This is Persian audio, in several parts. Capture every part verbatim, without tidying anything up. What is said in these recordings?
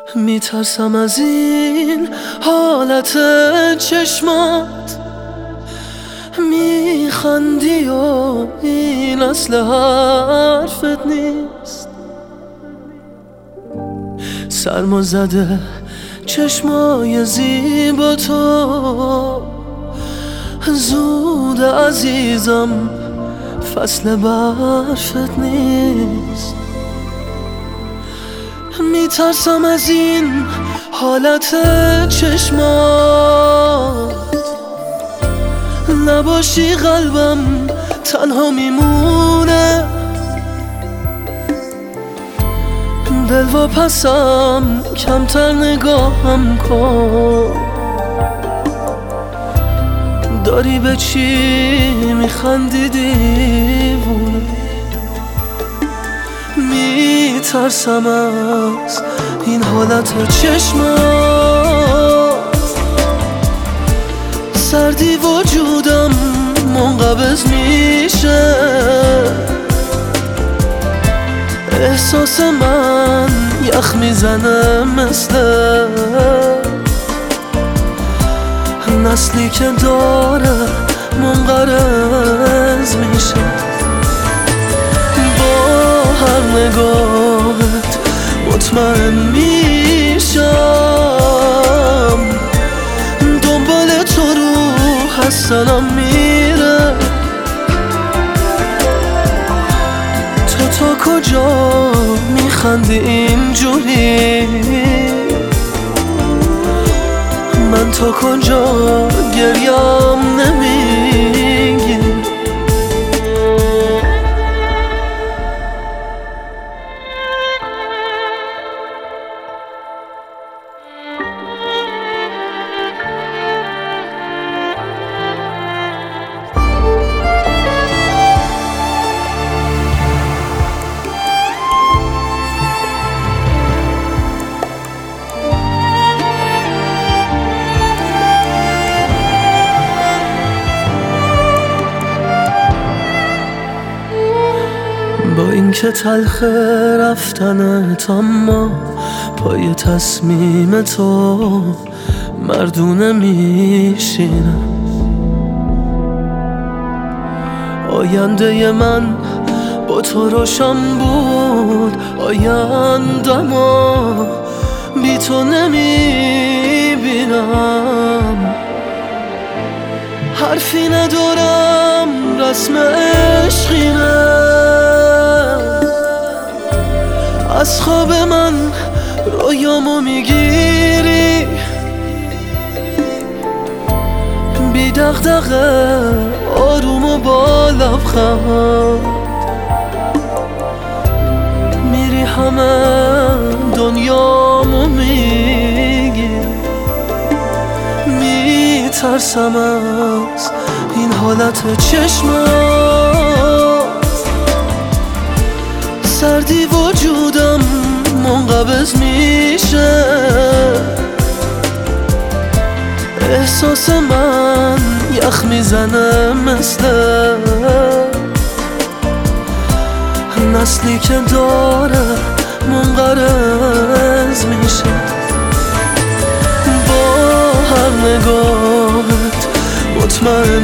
میترسم از این حالت چشمات، میخندی و این اصل حرفت نیست. سرما زده چشمای زیبا تو، زود عزیزم فصل برفت نیست. میترسم از این حالت چشمات، نباشی قلبم تنها میمونه. دل و پسم کمتر نگاهم کن، داری به چی میخندی دیوونه؟ میترسم از این حالت چشمات، سردی وجودم منقبض میشه. احساس من یخ میزنه مثل نسلی که داره منقرض میشه. با هر نگاهت مطمئن میشم، دنبال تو روح هستنم میره. تو تا کجا میخندی اینجوری؟ من تا کجا گریم نمیگی؟ با اینکه تلخ رفتنت، اما پای تصمیم تو مردونه میشینم. آینده من با تو روشن بود، آینده‌مو بی تو نمیبینم. حرفی ندارم، رسم عشقینه. از خواب من رویامو میگیری، بی دغدغه آروم و با لبخند میری همه دنیامو میگی. میترسم از این حالت چشمات، سردی وجودم منقبض میشه. احساس من یخ میزنه مثل نسلی که داره منقرض میشه. با هر نگاهت مطمئن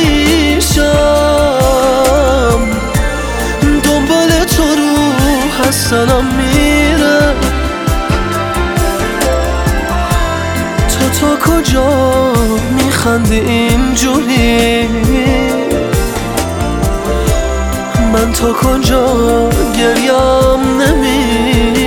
میشم، دنبال تو روح هستنم میره. تو تا کجا میخندی اینجوری؟ من تا کجا گریم نمی